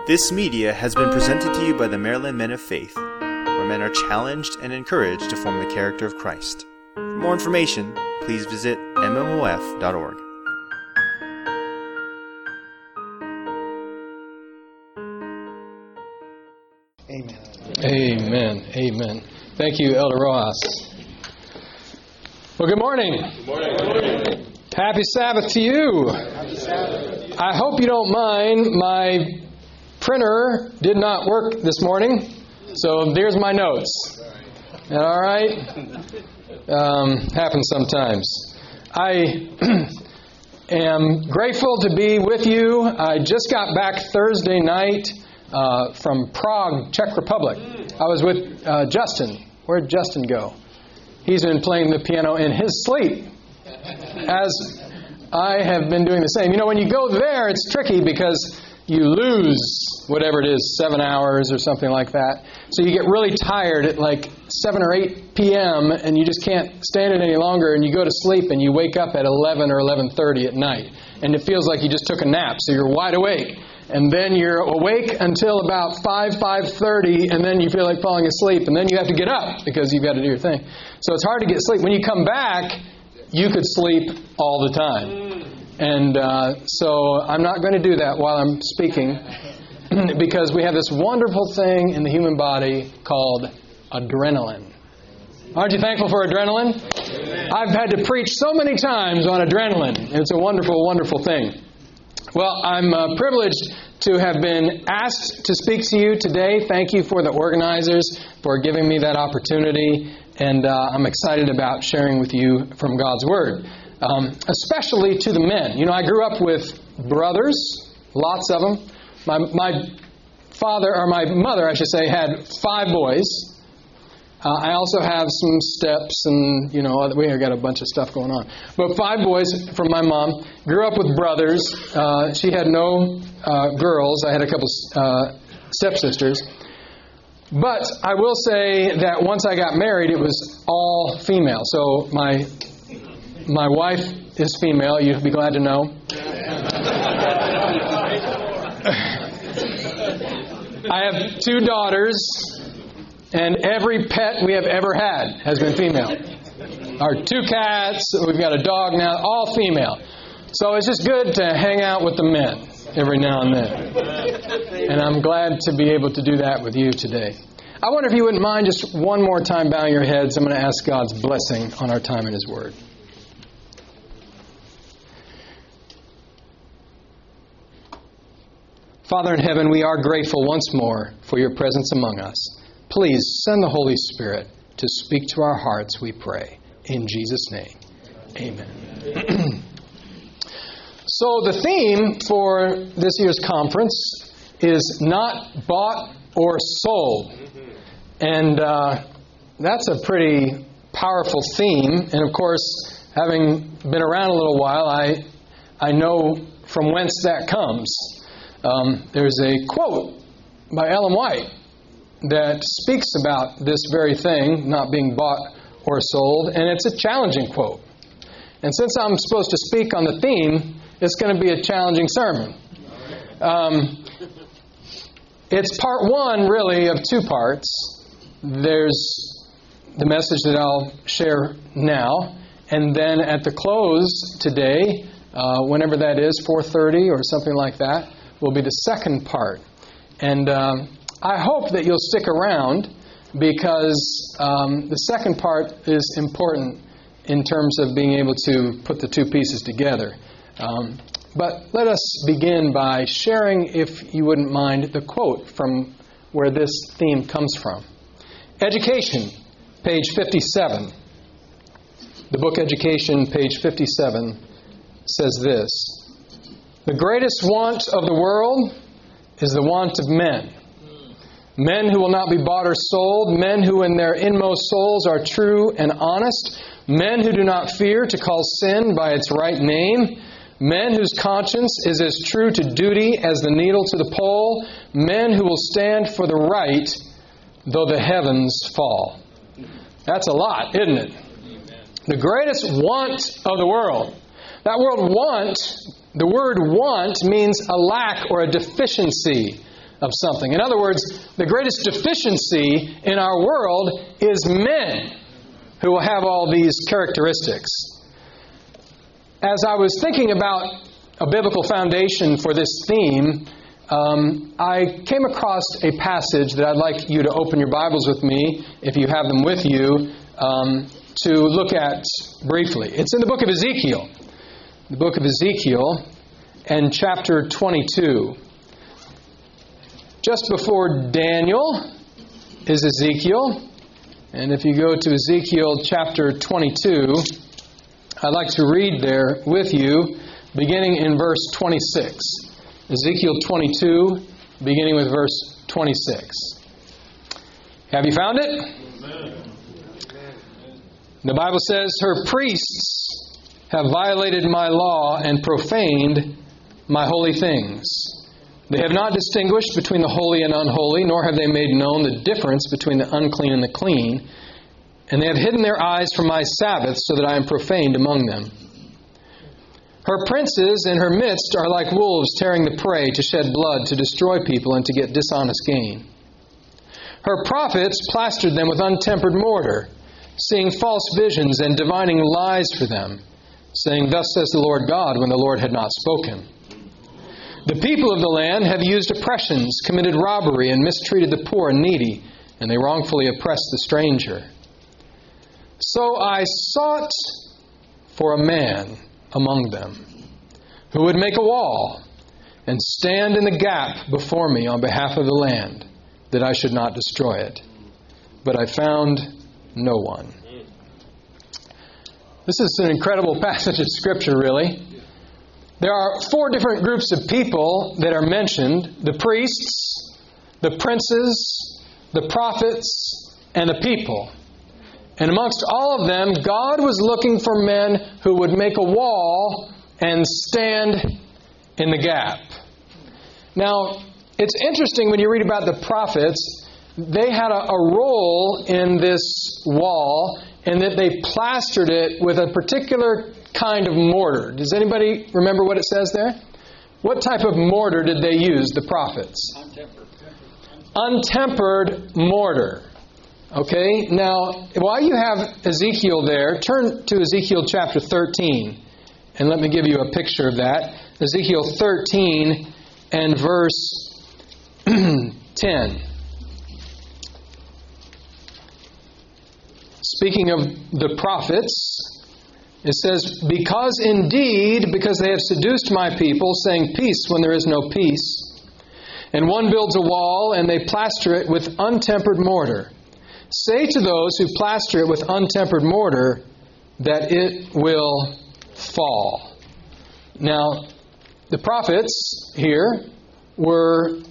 This media has been presented to you by the Maryland Men of Faith, where men are challenged and encouraged to form the character of Christ. For more information, please visit mmof.org. Amen. Amen. Amen. Thank you, Elder Rojas. Well, good morning. Good morning. Good morning. Happy Sabbath to you. Happy Sabbath. I hope you don't mind. My printer did not work this morning, so there's my notes. All right? Happens sometimes. I am grateful to be with you. I just got back Thursday night from Prague, Czech Republic. I was with Justin. Where'd Justin go? He's been playing the piano in his sleep, as I have been doing the same. You know, when you go there, it's tricky because you lose whatever it is, 7 hours or something like that. So you get really tired at like 7 or 8 p.m. and you just can't stand it any longer, and you go to sleep and you wake up at 11 or 11:30 at night. And it feels like you just took a nap, so you're wide awake. And then you're awake until about 5:30, and then you feel like falling asleep, and then you have to get up because you've got to do your thing. So it's hard to get sleep. When you come back, you could sleep all the time. And so I'm not going to do that while I'm speaking because we have this wonderful thing in the human body called adrenaline. Aren't you thankful for adrenaline? Amen. I've had to preach so many times on adrenaline. It's a wonderful, wonderful thing. Well, I'm privileged to have been asked to speak to you today. Thank you for the organizers for giving me that opportunity. And I'm excited about sharing with you from God's Word, especially to the men. You know, I grew up with brothers, lots of them. My father, or my mother, I should say, had 5 boys. I also have some steps and, you know, we got a bunch of stuff going on. But 5 boys from my mom. Grew up with brothers. She had no girls. I had a couple stepsisters. But I will say that once I got married, it was all female. So my wife is female. You'd be glad to know. I have 2 daughters. And every pet we have ever had has been female. Our 2 cats, we've got a dog now, all female. So it's just good to hang out with the men every now and then. And I'm glad to be able to do that with you today. I wonder if you wouldn't mind just one more time bowing your heads. I'm going to ask God's blessing on our time in His Word. Father in heaven, we are grateful once more for your presence among us. Please send the Holy Spirit to speak to our hearts, we pray. In Jesus' name, amen. So the theme for this year's conference is not bought or sold. And that's a pretty powerful theme. And of course, having been around a little while, I know from whence that comes. There's a quote by Ellen White that speaks about this very thing, not being bought or sold, and it's a challenging quote. And since I'm supposed to speak on the theme, it's going to be a challenging sermon. It's part 1, really, of 2 parts. There's the message that I'll share now, and then at the close today, whenever that is, 4:30 or something like that, will be the second part. And I hope that you'll stick around because the second part is important in terms of being able to put the 2 pieces together. But let us begin by sharing, if you wouldn't mind, the quote from where this theme comes from. Education, page 57. The book Education, page 57, says this: "The greatest want of the world is the want of men. Men who will not be bought or sold, men who in their inmost souls are true and honest, men who do not fear to call sin by its right name, men whose conscience is as true to duty as the needle to the pole, men who will stand for the right though the heavens fall." That's a lot, isn't it? The greatest want of the world. That word want, the word want means a lack or a deficiency. of something. In other words, the greatest deficiency in our world is men who will have all these characteristics. As I was thinking about a biblical foundation for this theme, I came across a passage that I'd like you to open your Bibles with me, if you have them with you, to look at briefly. It's in the book of Ezekiel. The book of Ezekiel and chapter 22. Just before Daniel is Ezekiel. And if you go to Ezekiel chapter 22, I'd like to read there with you, beginning in verse 26. Ezekiel 22, beginning with verse 26. Have you found it? Amen. The Bible says, "Her priests have violated my law and profaned my holy things. They have not distinguished between the holy and unholy, nor have they made known the difference between the unclean and the clean. And they have hidden their eyes from my Sabbaths, so that I am profaned among them. Her princes in her midst are like wolves tearing the prey, to shed blood, to destroy people, and to get dishonest gain. Her prophets plastered them with untempered mortar, seeing false visions and divining lies for them, saying, 'Thus says the Lord God,' when the Lord had not spoken. The people of the land have used oppressions, committed robbery, and mistreated the poor and needy, and they wrongfully oppressed the stranger. So I sought for a man among them who would make a wall and stand in the gap before me on behalf of the land, that I should not destroy it. But I found no one." This is an incredible passage of Scripture, really. There are 4 different groups of people that are mentioned: the priests, the princes, the prophets, and the people. And amongst all of them, God was looking for men who would make a wall and stand in the gap. Now, it's interesting when you read about the prophets, they had a role in this wall, and that they plastered it with a particular kind of mortar. Does anybody remember what it says there? What type of mortar did they use, the prophets? Untempered mortar. Okay, now, while you have Ezekiel there, turn to Ezekiel chapter 13, and let me give you a picture of that. Ezekiel 13 and verse 10. Speaking of the prophets, it says, because they have seduced my people, saying peace when there is no peace, and one builds a wall, and they plaster it with untempered mortar. Say to those who plaster it with untempered mortar that it will fall." Now, the prophets here were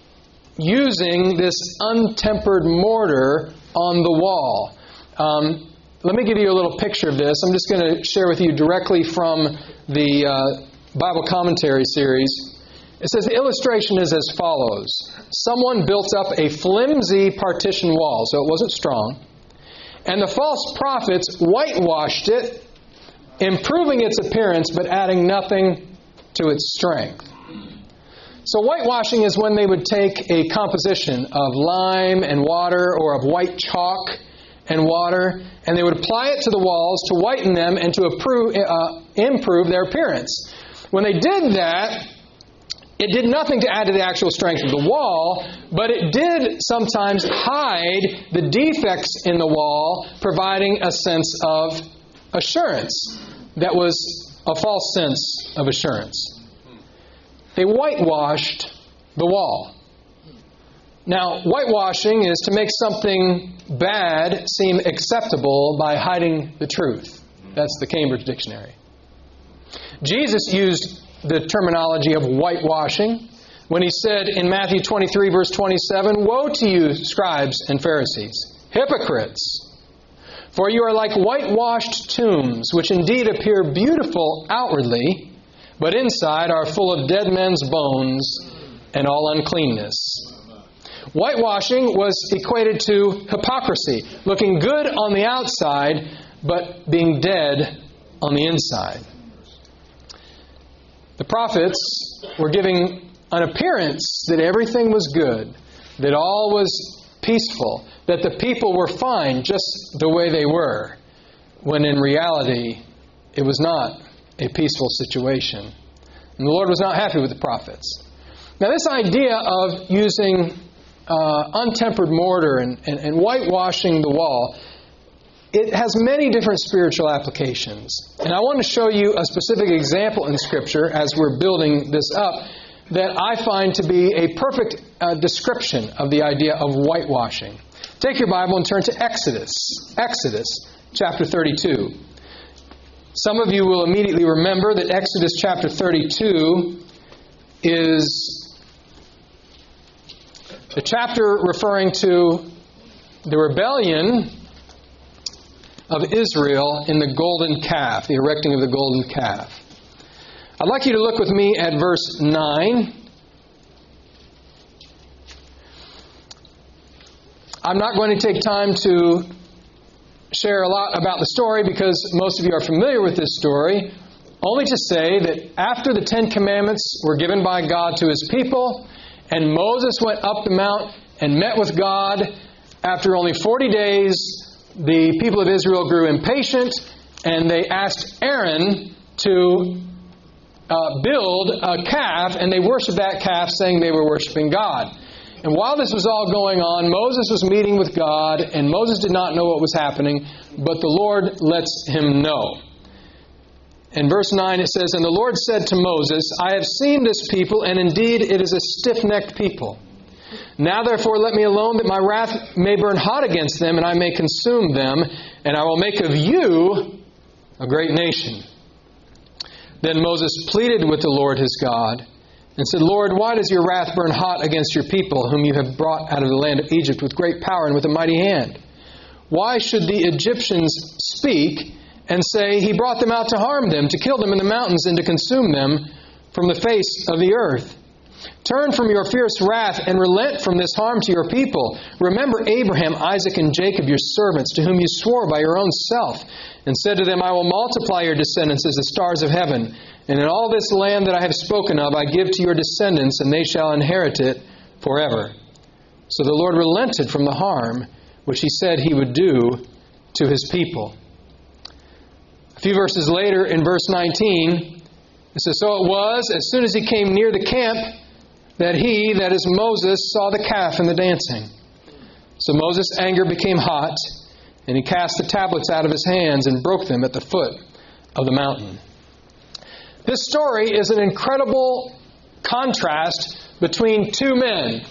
using this untempered mortar on the wall. Let me give you a little picture of this. I'm just going to share with you directly from the Bible commentary series. It says the illustration is as follows. Someone built up a flimsy partition wall, so it wasn't strong, and the false prophets whitewashed it, improving its appearance but adding nothing to its strength. So whitewashing is when they would take a composition of lime and water, or of white chalk and water, and they would apply it to the walls to whiten them and to improve their appearance. When they did that, it did nothing to add to the actual strength of the wall, but it did sometimes hide the defects in the wall, providing a sense of assurance that was a false sense of assurance. They whitewashed the wall. Now, whitewashing is to make something bad seem acceptable by hiding the truth. That's the Cambridge Dictionary. Jesus used the terminology of whitewashing when he said in Matthew 23, verse 27, "Woe to you, scribes and Pharisees, hypocrites! For you are like whitewashed tombs, which indeed appear beautiful outwardly, but inside are full of dead men's bones and all uncleanness." Whitewashing was equated to hypocrisy, looking good on the outside, but being dead on the inside. The prophets were giving an appearance that everything was good, that all was peaceful, that the people were fine just the way they were, when in reality it was not a peaceful situation. And the Lord was not happy with the prophets. Now this idea of using untempered mortar and whitewashing the wall, it has many different spiritual applications. And I want to show you a specific example in Scripture as we're building this up that I find to be a perfect description of the idea of whitewashing. Take your Bible and turn to Exodus. Exodus chapter 32. Some of you will immediately remember that Exodus chapter 32 is the chapter referring to the rebellion of Israel in the golden calf, the erecting of the golden calf. I'd like you to look with me at verse 9. I'm not going to take time to share a lot about the story because most of you are familiar with this story, only to say that after the Ten Commandments were given by God to His people, and Moses went up the mount and met with God, after only 40 days, the people of Israel grew impatient, and they asked Aaron to build a calf, and they worshiped that calf, saying they were worshiping God. And while this was all going on, Moses was meeting with God, and Moses did not know what was happening, but the Lord lets him know. In verse 9 it says, "And the Lord said to Moses, I have seen this people, and indeed it is a stiff-necked people. Now therefore let me alone, that my wrath may burn hot against them, and I may consume them, and I will make of you a great nation." Then Moses pleaded with the Lord his God, and said, "Lord, why does your wrath burn hot against your people, whom you have brought out of the land of Egypt with great power and with a mighty hand? Why should the Egyptians speak and say, He brought them out to harm them, to kill them in the mountains, and to consume them from the face of the earth? Turn from your fierce wrath and relent from this harm to your people. Remember Abraham, Isaac, and Jacob, your servants, to whom you swore by your own self, and said to them, I will multiply your descendants as the stars of heaven. And in all this land that I have spoken of, I give to your descendants, and they shall inherit it forever." So the Lord relented from the harm which He said He would do to His people. A few verses later, in verse 19, it says, "So it was, as soon as he came near the camp, that he, that is Moses, saw the calf and the dancing. So Moses' anger became hot, and he cast the tablets out of his hands and broke them at the foot of the mountain." This story is an incredible contrast between two men,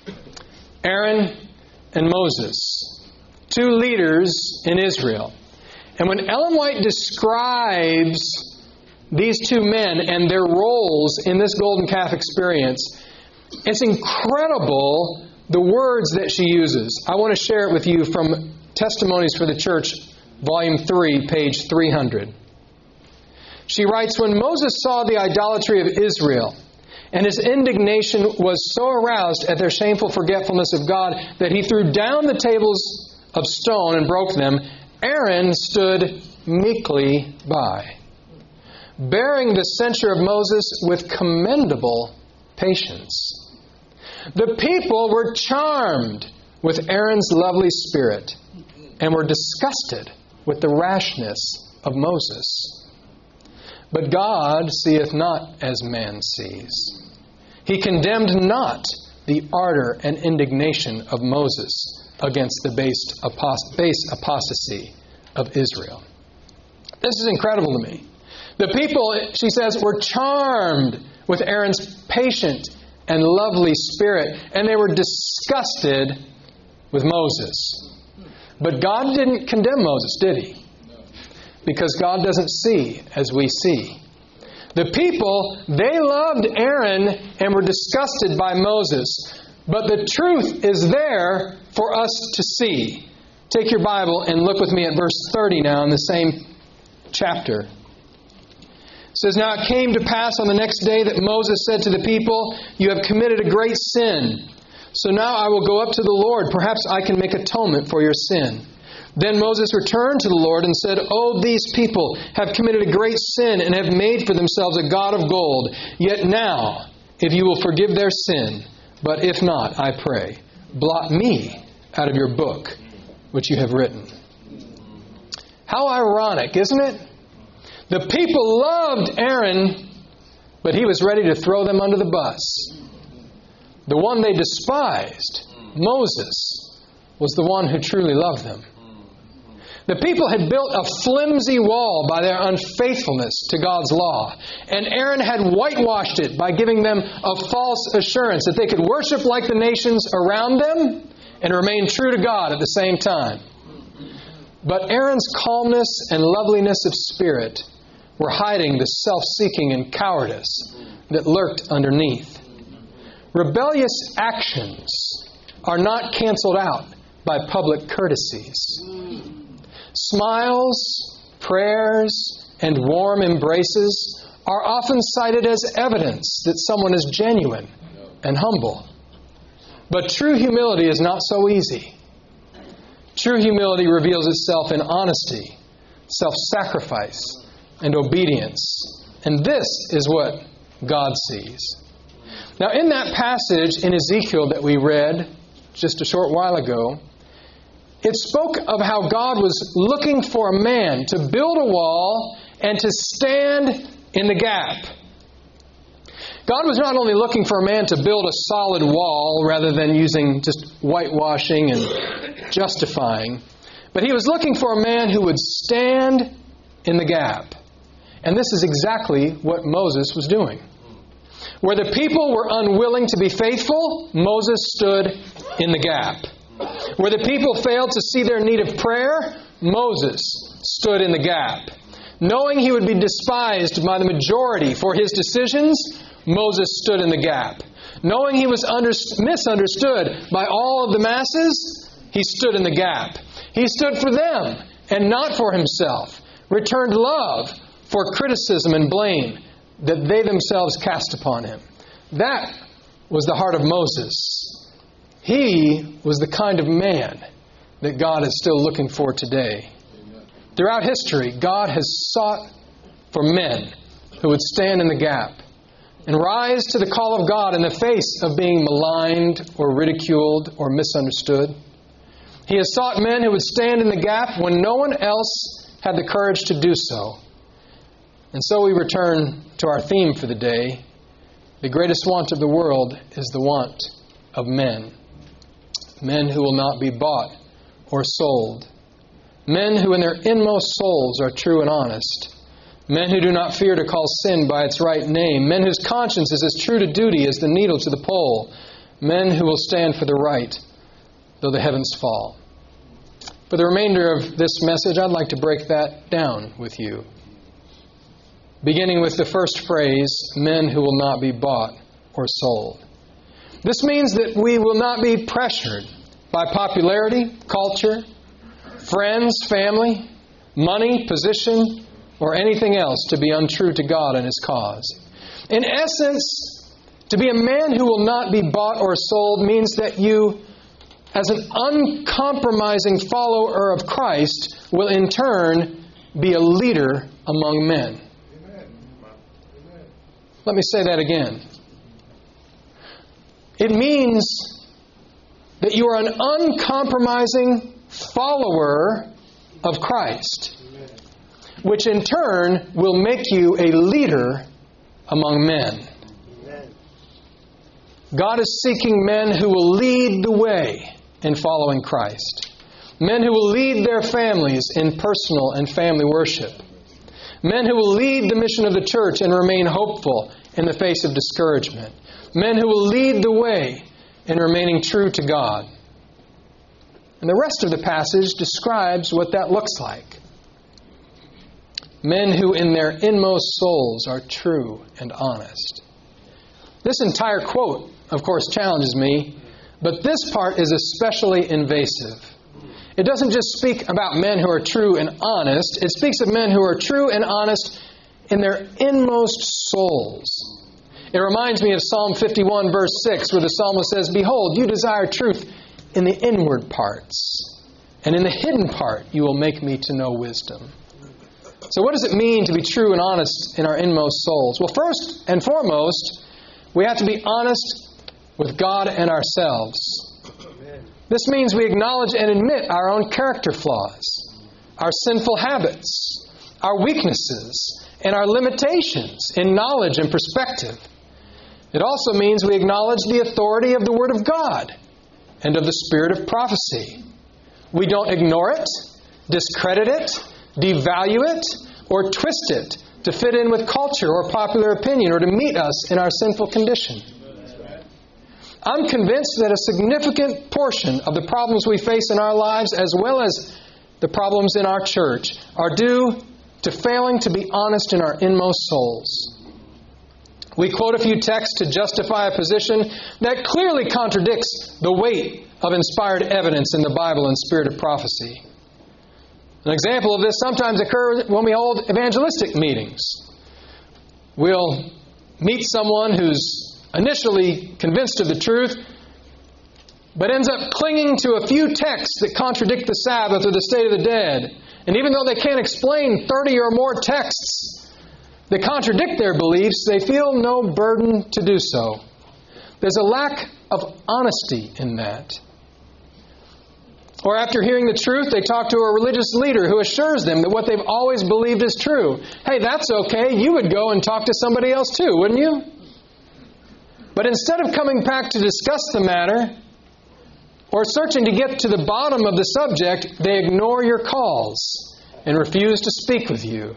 Aaron and Moses, two leaders in Israel. And when Ellen White describes these two men and their roles in this golden calf experience, it's incredible the words that she uses. I want to share it with you from Testimonies for the Church, Volume 3, page 300. She writes, "When Moses saw the idolatry of Israel, and his indignation was so aroused at their shameful forgetfulness of God that he threw down the tables of stone and broke them, Aaron stood meekly by, bearing the censure of Moses with commendable patience. The people were charmed with Aaron's lovely spirit and were disgusted with the rashness of Moses. But God seeth not as man sees. He condemned not the ardor and indignation of Moses against the base apostasy of Israel." This is incredible to me. The people, she says, were charmed with Aaron's patient and lovely spirit, and they were disgusted with Moses. But God didn't condemn Moses, did He? Because God doesn't see as we see. The people, they loved Aaron and were disgusted by Moses. But the truth is there for us to see. Take your Bible and look with me at verse 30 now in the same chapter. It says, "Now it came to pass on the next day that Moses said to the people, You have committed a great sin. So now I will go up to the Lord. Perhaps I can make atonement for your sin. Then Moses returned to the Lord and said, Oh, these people have committed a great sin and have made for themselves a god of gold. Yet now if you will forgive their sin. But if not, I pray, blot me out of your book, which you have written. How ironic, isn't it? The people loved Aaron, but he was ready to throw them under the bus. The one they despised, Moses, was the one who truly loved them. The people had built a flimsy wall by their unfaithfulness to God's law. And Aaron had whitewashed it by giving them a false assurance that they could worship like the nations around them and remain true to God at the same time. But Aaron's calmness and loveliness of spirit were hiding the self-seeking and cowardice that lurked underneath. Rebellious actions are not canceled out by public courtesies. Smiles, prayers, and warm embraces are often cited as evidence that someone is genuine and humble. But true humility is not so easy. True humility reveals itself in honesty, self-sacrifice, and obedience. And this is what God sees. Now, in that passage in Ezekiel that we read just a short while ago, it spoke of how God was looking for a man to build a wall and to stand in the gap. God was not only looking for a man to build a solid wall rather than using just whitewashing and justifying, but He was looking for a man who would stand in the gap. And this is exactly what Moses was doing. Where the people were unwilling to be faithful, Moses stood in the gap. Where the people failed to see their need of prayer, Moses stood in the gap. Knowing he would be despised by the majority for his decisions, Moses stood in the gap. Knowing he was misunderstood by all of the masses, he stood in the gap. He stood for them and not for himself. Returned love for criticism and blame that they themselves cast upon him. That was the heart of Moses. He was the kind of man that God is still looking for today. Throughout history, God has sought for men who would stand in the gap and rise to the call of God in the face of being maligned or ridiculed or misunderstood. He has sought men who would stand in the gap when no one else had the courage to do so. And so we return to our theme for the day. The greatest want of the world is the want of men. Men who will not be bought or sold. Men who in their inmost souls are true and honest. Men who do not fear to call sin by its right name. Men whose conscience is as true to duty as the needle to the pole. Men who will stand for the right, though the heavens fall. For the remainder of this message, I'd like to break that down with you. Beginning with the first phrase, men who will not be bought or sold. This means that we will not be pressured by popularity, culture, friends, family, money, position, or anything else to be untrue to God and His cause. In essence, to be a man who will not be bought or sold means that you, as an uncompromising follower of Christ, will in turn be a leader among men. Let me say that again. It means that you are an uncompromising follower of Christ, which in turn will make you a leader among men. God is seeking men who will lead the way in following Christ. Men who will lead their families in personal and family worship. Men who will lead the mission of the church and remain hopeful in the face of discouragement. Men who will lead the way in remaining true to God. And the rest of the passage describes what that looks like. Men who in their inmost souls are true and honest. This entire quote, of course, challenges me, but this part is especially invasive. It doesn't just speak about men who are true and honest. It speaks of men who are true and honest in their inmost souls. It reminds me of Psalm 51, verse 6, where the psalmist says, "Behold, you desire truth in the inward parts, and in the hidden part you will make me to know wisdom." So what does it mean to be true and honest in our inmost souls? Well, first and foremost, We have to be honest with God and ourselves. This means we acknowledge and admit our own character flaws, our sinful habits, our weaknesses, and our limitations in knowledge and perspective. It also means we acknowledge the authority of the Word of God and of the spirit of prophecy. We don't ignore it, discredit it, devalue it, or twist it to fit in with culture or popular opinion or to meet us in our sinful condition. I'm convinced that a significant portion of the problems we face in our lives, as well as the problems in our church, are due to failing to be honest in our inmost souls. We quote a few texts to justify a position that clearly contradicts the weight of inspired evidence in the Bible and spirit of prophecy. An example of this sometimes occurs when we hold evangelistic meetings. We'll meet someone who's initially convinced of the truth, but ends up clinging to a few texts that contradict the Sabbath or the state of the dead. And even though they can't explain 30 or more texts that contradict their beliefs, they feel no burden to do so. There's a lack of honesty in that. Or after hearing the truth, they talk to a religious leader who assures them that what they've always believed is true. Hey, that's okay. You would go and talk to somebody else too, wouldn't you? But instead of coming back to discuss the matter or searching to get to the bottom of the subject, they ignore your calls and refuse to speak with you.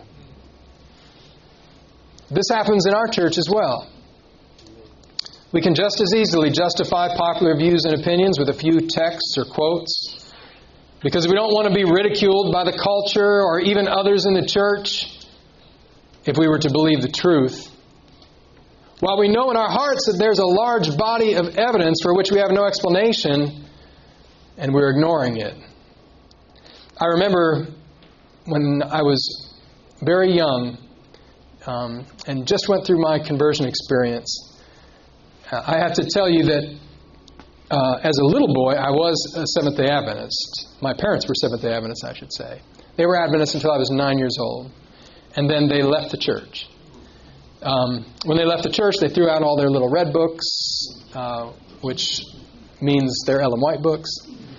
This happens in our church as well. We can just as easily justify popular views and opinions with a few texts or quotes because we don't want to be ridiculed by the culture or even others in the church if we were to believe the truth. While we know in our hearts that there's a large body of evidence for which we have no explanation, and we're ignoring it. I remember when I was very young and just went through my conversion experience. I have to tell you that as a little boy, I was a Seventh-day Adventist. My parents were Seventh-day Adventists, I should say. They were Adventists until I was 9 years old. And then they left the church. When they left the church, they threw out all their little red books, which means they're Ellen White books.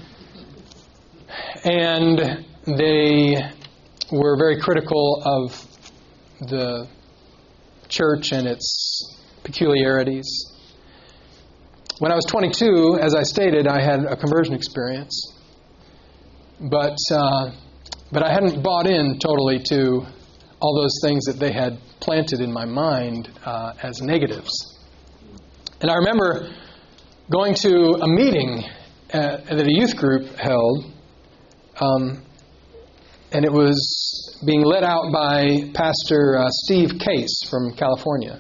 And they were very critical of the church and its peculiarities. When I was 22, as I stated, I had a conversion experience. But I hadn't bought in totally to all those things that they had planted in my mind as negatives. And I remember going to a meeting that a youth group held, and it was being led out by Pastor Steve Case from California.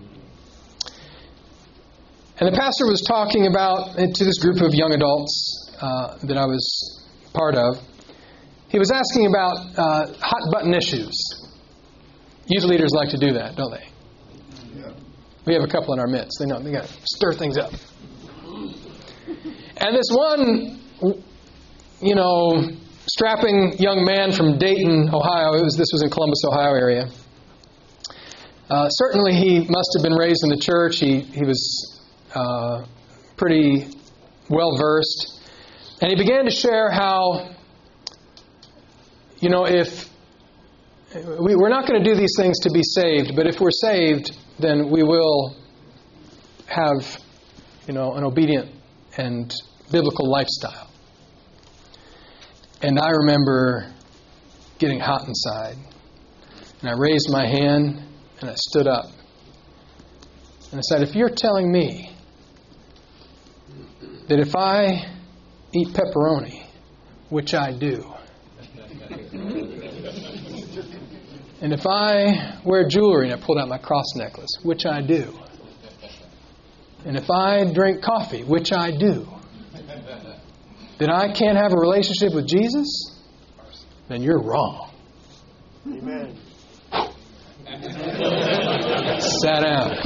And the pastor was talking about, to this group of young adults that I was part of, he was asking about hot-button issues. Youth leaders like to do that, don't they? Yeah. We have a couple in our midst. They know they got to stir things up. And this one, strapping young man from Dayton, Ohio. This was in Columbus, Ohio area. Certainly, he must have been raised in the church. He was pretty well versed, and he began to share how, if we're not going to do these things to be saved, but if we're saved, then we will have, an obedient and biblical lifestyle. And I remember getting hot inside. And I raised my hand and I stood up. And I said, if you're telling me that if I eat pepperoni, which I do, and if I wear jewelry, and I pulled out my cross necklace, which I do, and if I drink coffee, which I do, then I can't have a relationship with Jesus, then you're wrong. Amen. Sat down.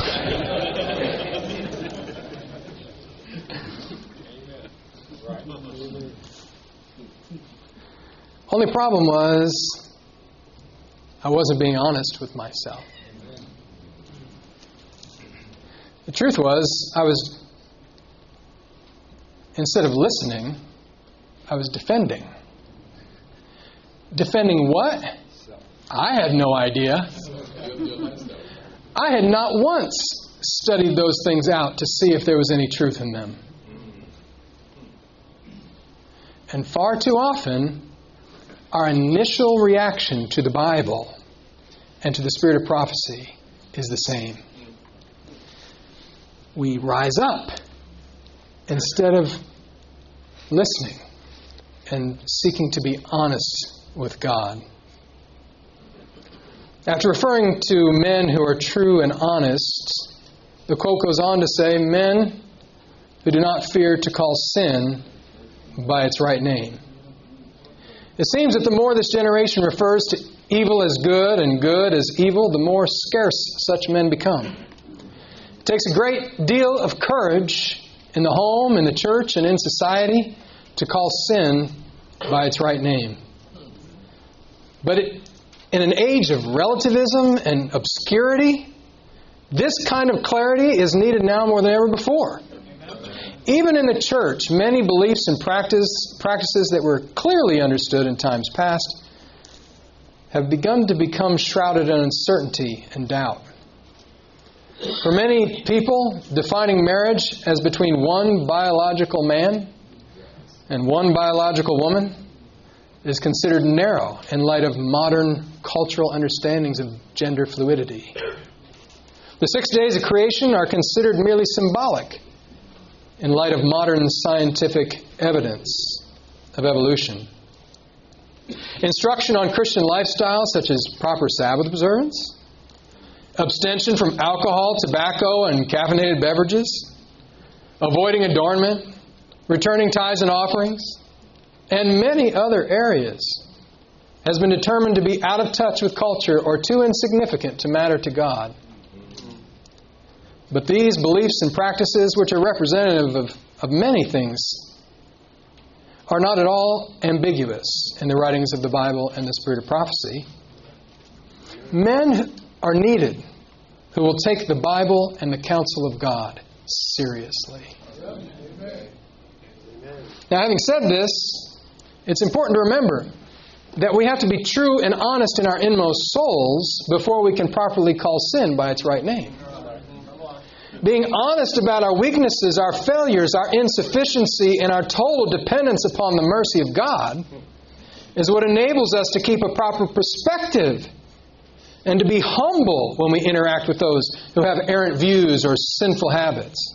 Only problem was I wasn't being honest with myself. The truth was, instead of listening, I was defending. Defending what? I had no idea. I had not once studied those things out to see if there was any truth in them. And far too often, our initial reaction to the Bible and to the spirit of prophecy is the same. We rise up instead of listening and seeking to be honest with God. After referring to men who are true and honest, the quote goes on to say, men who do not fear to call sin by its right name. It seems that the more this generation refers to evil as good and good as evil, the more scarce such men become. It takes a great deal of courage in the home, in the church, and in society to call sin by its right name. But in an age of relativism and obscurity, this kind of clarity is needed now more than ever before. Even in the church, many beliefs and practices that were clearly understood in times past have begun to become shrouded in uncertainty and doubt. For many people, defining marriage as between one biological man and one biological woman is considered narrow in light of modern cultural understandings of gender fluidity. The 6 days of creation are considered merely symbolic in light of modern scientific evidence of evolution. Instruction on Christian lifestyle, such as proper Sabbath observance, abstention from alcohol, tobacco, and caffeinated beverages, avoiding adornment, returning tithes and offerings, and many other areas, has been determined to be out of touch with culture or too insignificant to matter to God. But these beliefs and practices, which are representative of many things, are not at all ambiguous in the writings of the Bible and the spirit of prophecy. Men are needed who will take the Bible and the counsel of God seriously. Now, having said this, it's important to remember that we have to be true and honest in our inmost souls before we can properly call sin by its right name. Being honest about our weaknesses, our failures, our insufficiency, and our total dependence upon the mercy of God is what enables us to keep a proper perspective and to be humble when we interact with those who have errant views or sinful habits.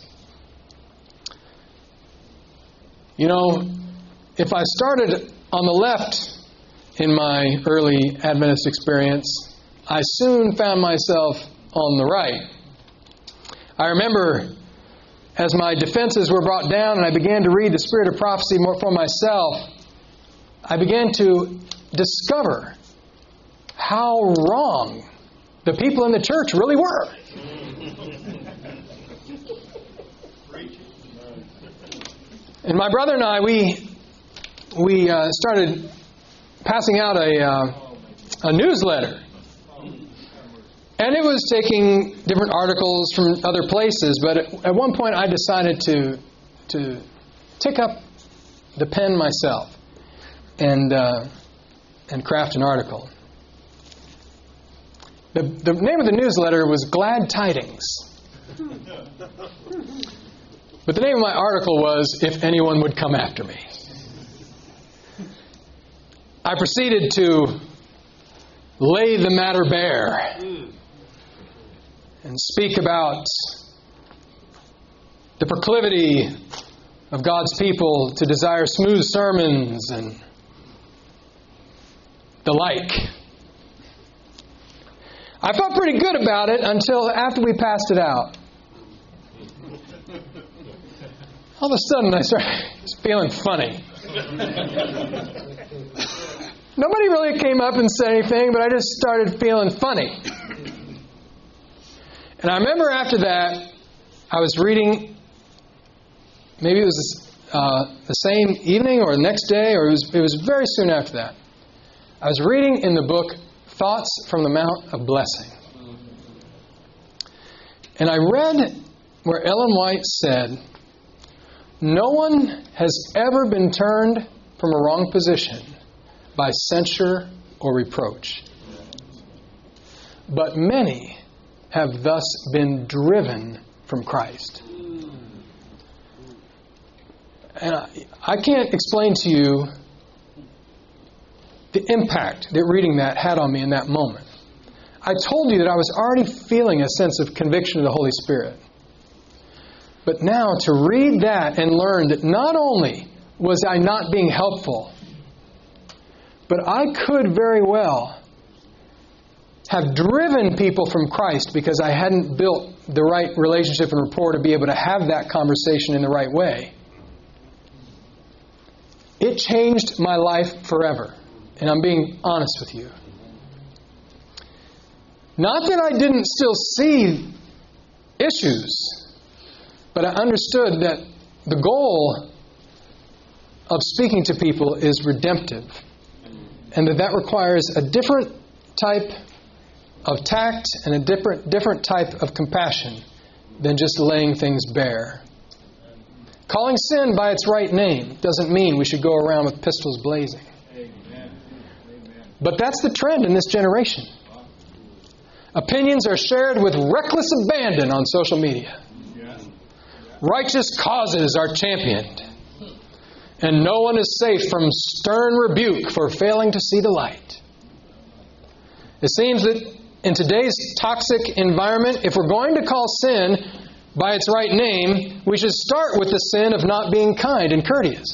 You know, if I started on the left in my early Adventist experience, I soon found myself on the right. I remember as my defenses were brought down and I began to read the spirit of prophecy more for myself, I began to discover how wrong the people in the church really were. And my brother and I, we started passing out a newsletter. And it was taking different articles from other places, but at one point I decided to take up the pen myself and craft an article. The name of the newsletter was Glad Tidings. But the name of my article was If Anyone Would Come After Me. I proceeded to lay the matter bare and speak about the proclivity of God's people to desire smooth sermons and the like. I felt pretty good about it until after we passed it out. All of a sudden I started feeling funny. Nobody really came up and said anything, but I just started feeling funny. And I remember after that, I was reading, maybe it was the same evening or the next day, or it was very soon after that. I was reading in the book Thoughts from the Mount of Blessing. And I read where Ellen White said, "No one has ever been turned from a wrong position by censure or reproach. But many have thus been driven from Christ." And I can't explain to you the impact that reading that had on me in that moment. I told you that I was already feeling a sense of conviction of the Holy Spirit. But now to read that and learn that not only was I not being helpful, but I could very well have driven people from Christ because I hadn't built the right relationship and rapport to be able to have that conversation in the right way. It changed my life forever. And I'm being honest with you. Not that I didn't still see issues, but I understood that the goal of speaking to people is redemptive. And that requires a different type of tact and a different type of compassion than just laying things bare. Calling sin by its right name doesn't mean we should go around with pistols blazing. But that's the trend in this generation. Opinions are shared with reckless abandon on social media. Righteous causes are championed. And no one is safe from stern rebuke for failing to see the light. It seems that in today's toxic environment, if we're going to call sin by its right name, we should start with the sin of not being kind and courteous.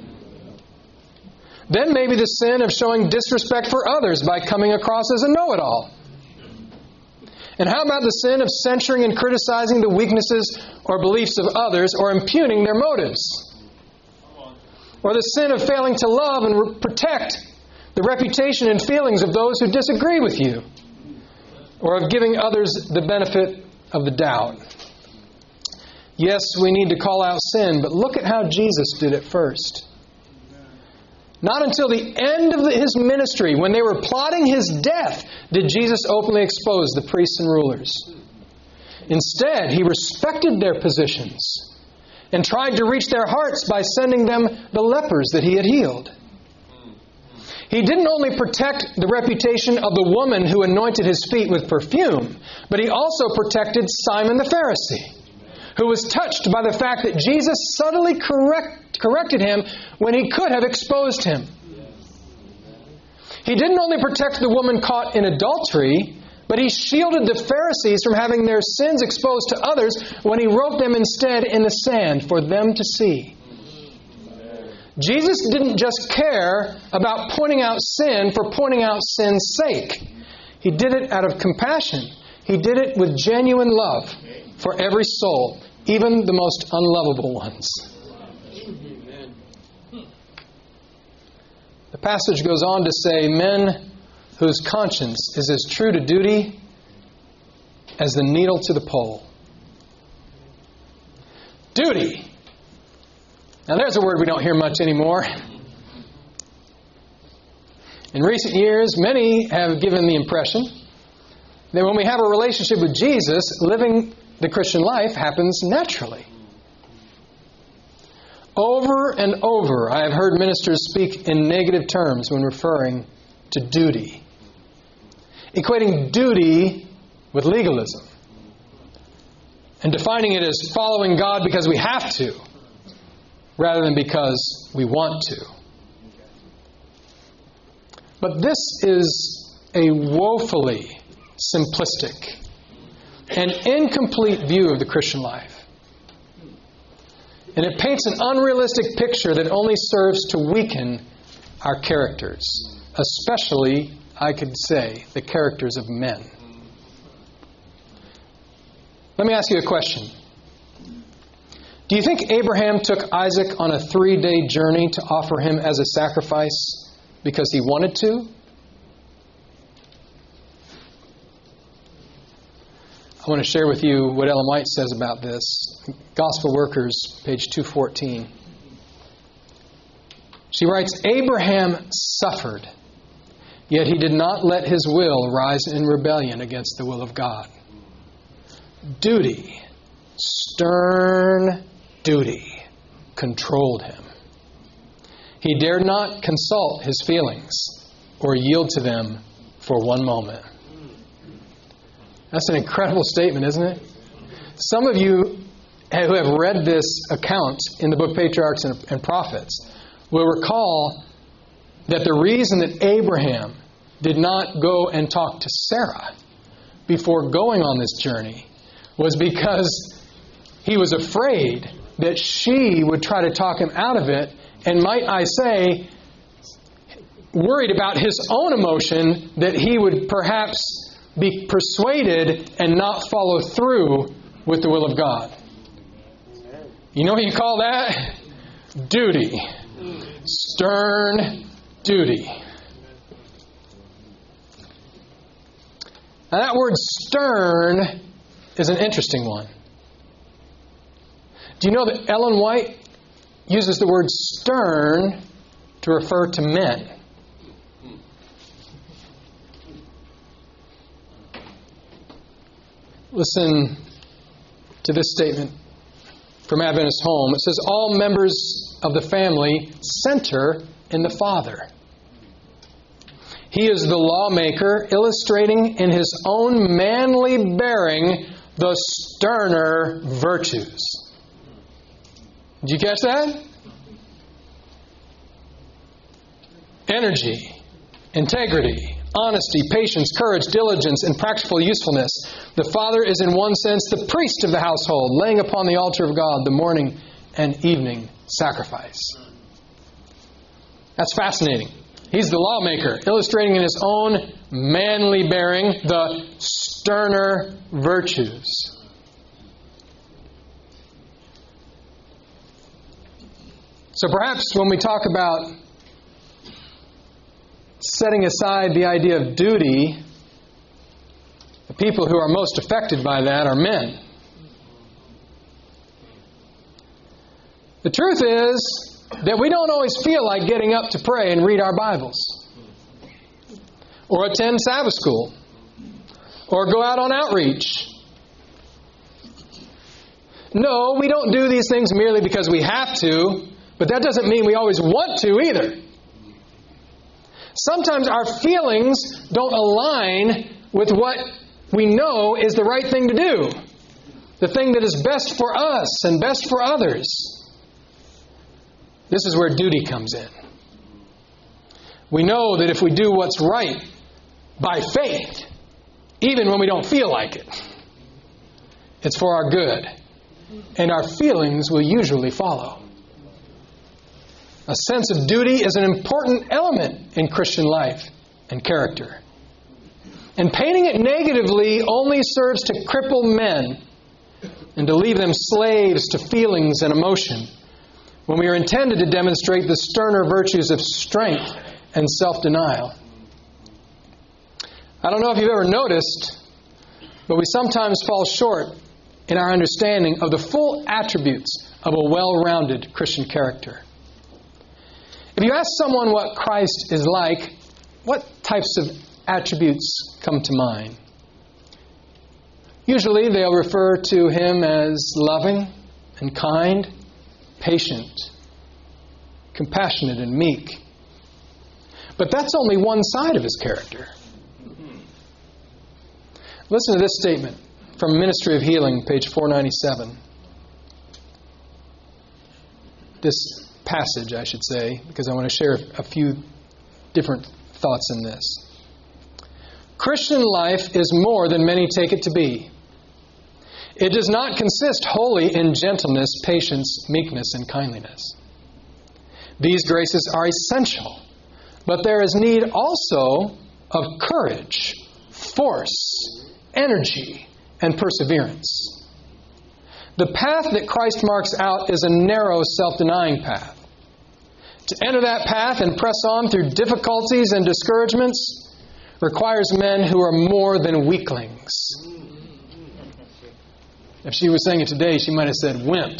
Then maybe the sin of showing disrespect for others by coming across as a know-it-all. And how about the sin of censuring and criticizing the weaknesses or beliefs of others or impugning their motives? Or the sin of failing to love and protect the reputation and feelings of those who disagree with you, or of giving others the benefit of the doubt. Yes, we need to call out sin, but look at how Jesus did it first. Not until the end of His ministry, when they were plotting His death, did Jesus openly expose the priests and rulers. Instead, He respected their positions and tried to reach their hearts by sending them the lepers that He had healed. He didn't only protect the reputation of the woman who anointed His feet with perfume, but He also protected Simon the Pharisee, who was touched by the fact that Jesus subtly corrected him when He could have exposed him. He didn't only protect the woman caught in adultery, but He shielded the Pharisees from having their sins exposed to others when He wrote them instead in the sand for them to see. Jesus didn't just care about pointing out sin for pointing out sin's sake. He did it out of compassion. He did it with genuine love for every soul, even the most unlovable ones. The passage goes on to say, men whose conscience is as true to duty as the needle to the pole. Duty. Now there's a word we don't hear much anymore. In recent years, many have given the impression that when we have a relationship with Jesus, living the Christian life happens naturally. Over and over, I have heard ministers speak in negative terms when referring to duty, equating duty with legalism, and defining it as following God because we have to, rather than because we want to. But this is a woefully simplistic and incomplete view of the Christian life. And it paints an unrealistic picture that only serves to weaken our characters, especially, I could say, the characters of men. Let me ask you a question. Do you think Abraham took Isaac on a 3-day journey to offer him as a sacrifice because he wanted to? I want to share with you what Ellen White says about this. Gospel Workers, page 214. She writes, Abraham suffered, yet he did not let his will rise in rebellion against the will of God. Duty Stern duty controlled him. He dared not consult his feelings or yield to them for one moment. That's an incredible statement, isn't it? Some of you who have read this account in the book Patriarchs and Prophets will recall that the reason that Abraham did not go and talk to Sarah before going on this journey was because he was afraid that she would try to talk him out of it, and might I say, worried about his own emotion that he would perhaps be persuaded and not follow through with the will of God. You know what you call that? Duty. Stern duty. Now that word stern is an interesting one. Do you know that Ellen White uses the word stern to refer to men? Listen to this statement from Adventist Home. It says, all members of the family center in the Father. He is the lawmaker, illustrating in his own manly bearing the sterner virtues. Did you catch that? Energy, integrity, honesty, patience, courage, diligence, and practical usefulness. The father is in one sense the priest of the household, laying upon the altar of God the morning and evening sacrifice. That's fascinating. He's the lawmaker, illustrating in his own manly bearing the sterner virtues. So perhaps when we talk about setting aside the idea of duty, the people who are most affected by that are men. The truth is that we don't always feel like getting up to pray and read our Bibles, or attend Sabbath school, or go out on outreach. No, we don't do these things merely because we have to, but that doesn't mean we always want to either. Sometimes our feelings don't align with what we know is the right thing to do, the thing that is best for us and best for others. This is where duty comes in. We know that if we do what's right by faith, even when we don't feel like it, it's for our good, and our feelings will usually follow. A sense of duty is an important element in Christian life and character. And painting it negatively only serves to cripple men and to leave them slaves to feelings and emotion, when we are intended to demonstrate the sterner virtues of strength and self-denial. I don't know if you've ever noticed, but we sometimes fall short in our understanding of the full attributes of a well-rounded Christian character. If you ask someone what Christ is like, what types of attributes come to mind? Usually they'll refer to Him as loving and kind, patient, compassionate, and meek. But that's only one side of His character. Listen to this statement from Ministry of Healing, page 497. This passage, I should say, because I want to share a few different thoughts in this. Christian life is more than many take it to be. It does not consist wholly in gentleness, patience, meekness, and kindliness. These graces are essential, but there is need also of courage, force, energy, and perseverance. The path that Christ marks out is a narrow, self-denying path. To enter that path and press on through difficulties and discouragements requires men who are more than weaklings. If she was saying it today, she might have said wimps.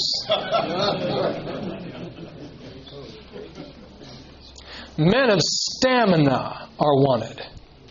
Men of stamina are wanted.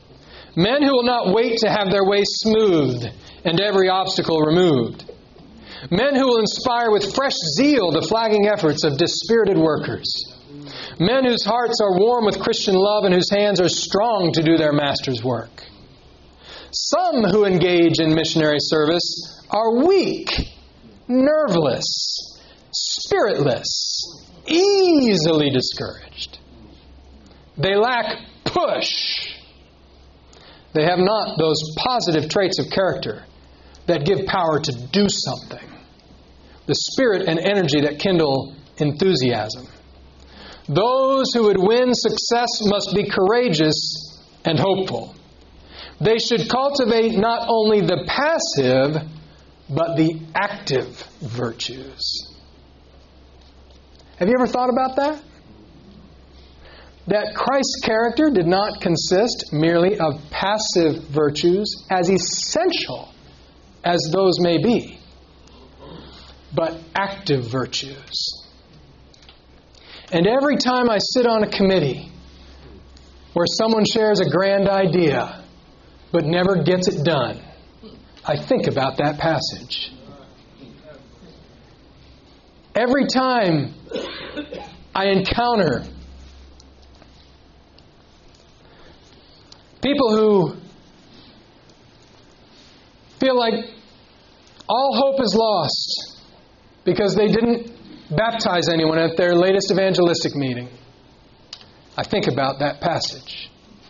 Men who will not wait to have their way smoothed and every obstacle removed. Men who will inspire with fresh zeal the flagging efforts of dispirited workers. Men whose hearts are warm with Christian love and whose hands are strong to do their Master's work. Some who engage in missionary service are weak, nerveless, spiritless, easily discouraged. They lack push. They have not those positive traits of character that give power to do something. The spirit and energy that kindle enthusiasm. Those who would win success must be courageous and hopeful. They should cultivate not only the passive, but the active virtues. Have you ever thought about that? That Christ's character did not consist merely of passive virtues, as essential as those may be, but active virtues. And every time I sit on a committee where someone shares a grand idea but never gets it done, I think about that passage. Every time I encounter people who feel like all hope is lost because they didn't baptize anyone at their latest evangelistic meeting, I think about that passage.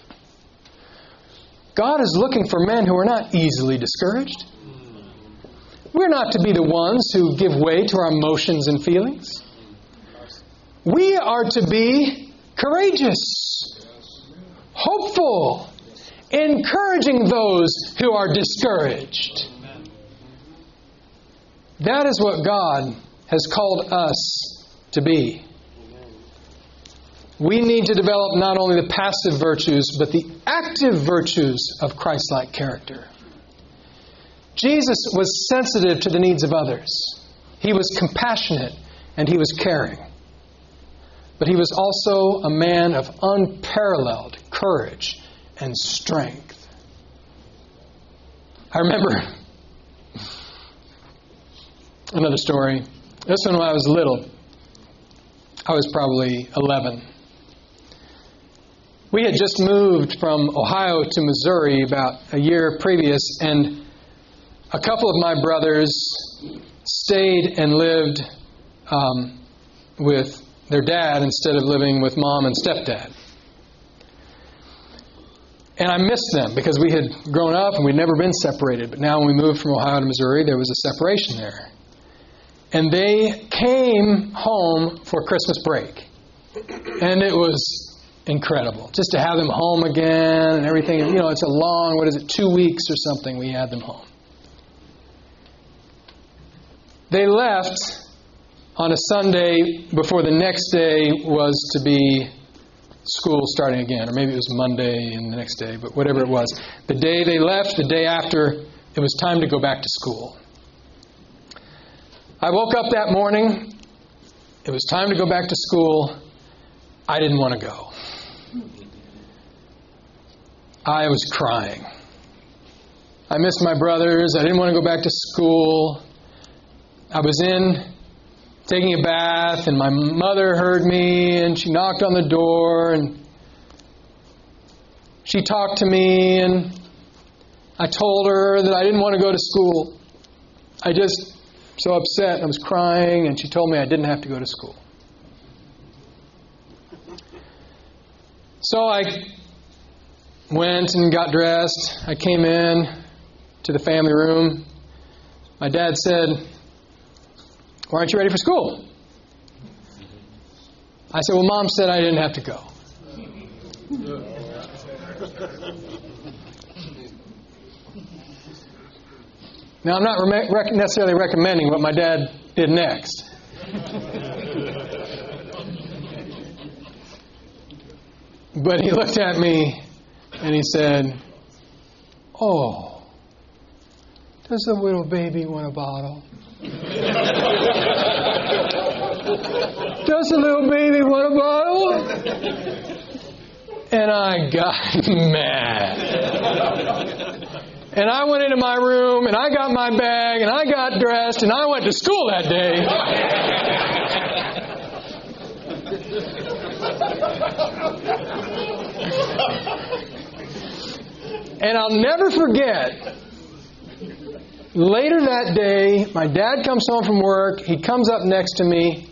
God is looking for men who are not easily discouraged. We're not to be the ones who give way to our emotions and feelings. We are to be courageous, hopeful, encouraging those who are discouraged. That is what God has called us to be. We need to develop not only the passive virtues, but the active virtues of Christ-like character. Jesus was sensitive to the needs of others. He was compassionate and he was caring. But he was also a man of unparalleled courage and strength. I remember another story. This one when I was little. I was probably 11. We had just moved from Ohio to Missouri about a year previous, and a couple of my brothers stayed and lived with their dad instead of living with mom and stepdad. And I missed them because we had grown up and we'd never been separated. But now when we moved from Ohio to Missouri, there was a separation there. And they came home for Christmas break. And it was incredible. Just to have them home again and everything. You know, it's a long, 2 weeks or something we had them home. They left on a Sunday before the next day was to be school starting again. Or maybe it was Monday and the next day, but whatever it was. The day they left, the day after, it was time to go back to school. I woke up that morning. It was time to go back to school. I didn't want to go. I was crying. I missed my brothers. I didn't want to go back to school. I was in taking a bath, and my mother heard me, and she knocked on the door, and she talked to me, and I told her that I didn't want to go to school. I just so upset, and I was crying, and she told me I didn't have to go to school. So I went and got dressed. I came in to the family room. My dad said, "Why aren't you ready for school?" I said, "Well, Mom said I didn't have to go." Now, I'm not necessarily recommending what my dad did next. But he looked at me and he said, "Oh, does the little baby want a bottle? Does the little baby want a bottle?" And I got mad. and I went into my room, and I got my bag, and I got dressed, and I went to school that day. And I'll never forget, later that day, my dad comes home from work. He comes up next to me.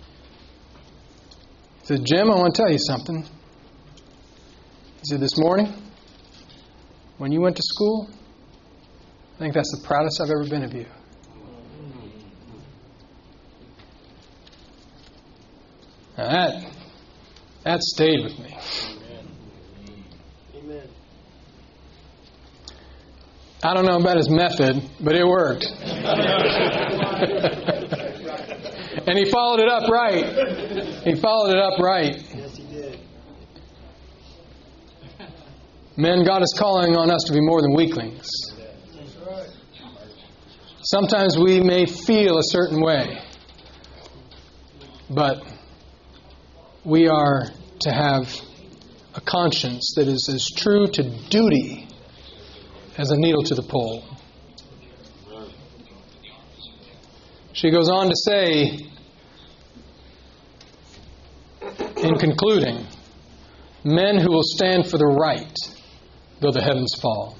He said, Jim, I want to tell you something. He said, this morning, when you went to school, I think that's the proudest I've ever been of you. Now that stayed with me. Amen. I don't know about his method, but it worked. And he followed it up right. He followed it up right. Yes, he did. Men, God is calling on us to be more than weaklings. That's right. Sometimes we may feel a certain way, but we are to have a conscience that is as true to duty as a needle to the pole. She goes on to say, in concluding, men who will stand for the right, though the heavens fall.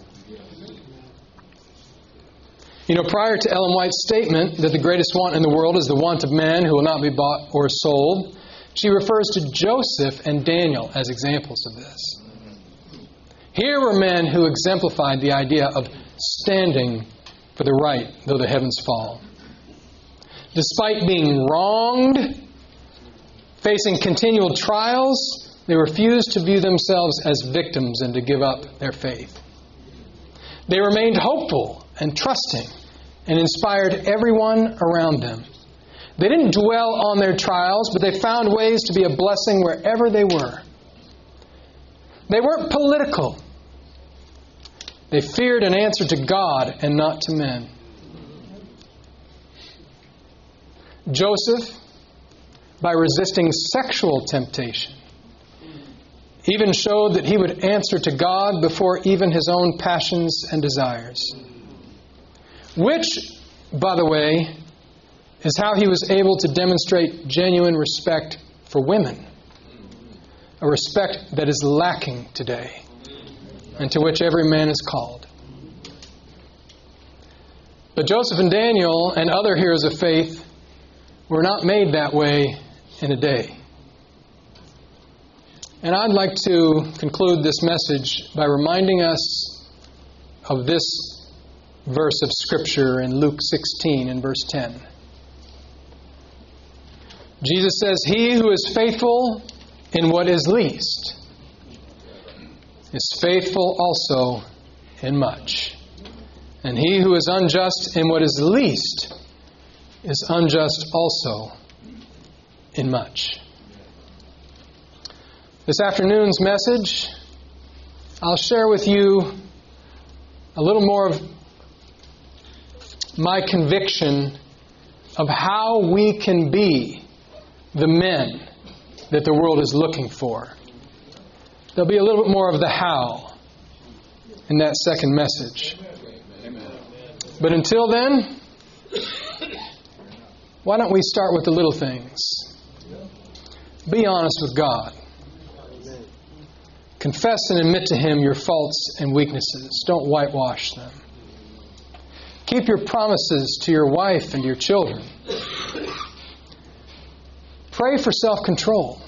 You know, prior to Ellen White's statement that the greatest want in the world is the want of man who will not be bought or sold, she refers to Joseph and Daniel as examples of this. Here were men who exemplified the idea of standing for the right, though the heavens fall. Despite being wronged, facing continual trials, they refused to view themselves as victims and to give up their faith. They remained hopeful and trusting and inspired everyone around them. They didn't dwell on their trials, but they found ways to be a blessing wherever they were. They weren't political. They feared and answered to God and not to men. Joseph, by resisting sexual temptation, even showed that he would answer to God before even his own passions and desires. Which, by the way, is how he was able to demonstrate genuine respect for women. A respect that is lacking today, and to which every man is called. But Joseph and Daniel and other heroes of faith were not made that way in a day. And I'd like to conclude this message by reminding us of this verse of Scripture in Luke 16 and verse 10. Jesus says, "He who is faithful in what is least is faithful also in much. And he who is unjust in what is least is unjust also in much." This afternoon's message, I'll share with you a little more of my conviction of how we can be the men that the world is looking for. There'll be a little bit more of the how in that second message. But until then, why don't we start with the little things? Be honest with God. Confess and admit to Him your faults and weaknesses. Don't whitewash them. Keep your promises to your wife and your children. Pray for self-control.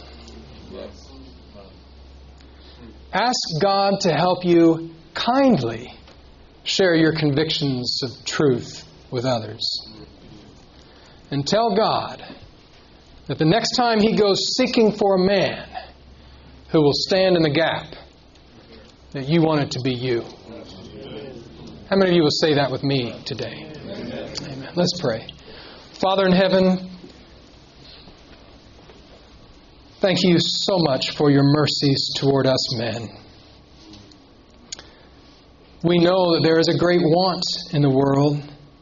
Ask God to help you kindly share your convictions of truth with others. And tell God that the next time He goes seeking for a man who will stand in the gap, that you want it to be you. How many of you will say that with me today? Amen. Let's pray. Father in heaven, thank you so much for your mercies toward us men. We know that there is a great want in the world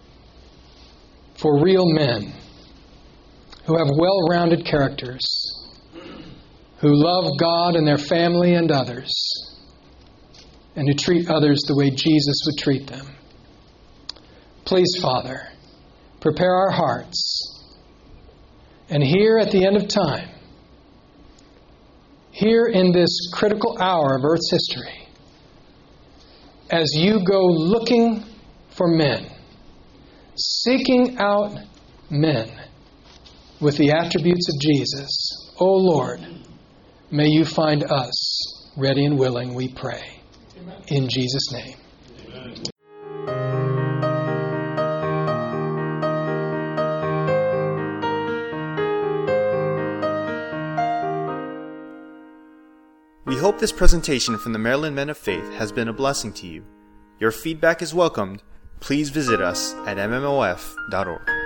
for real men who have well-rounded characters, who love God and their family and others, and to treat others the way Jesus would treat them. Please, Father, prepare our hearts. And here at the end of time, here in this critical hour of Earth's history, as you go looking for men, seeking out men with the attributes of Jesus, O Lord, may you find us ready and willing, we pray. In Jesus' name. We hope this presentation from the Maryland Men of Faith has been a blessing to you. Your feedback is welcomed. Please visit us at mmof.org.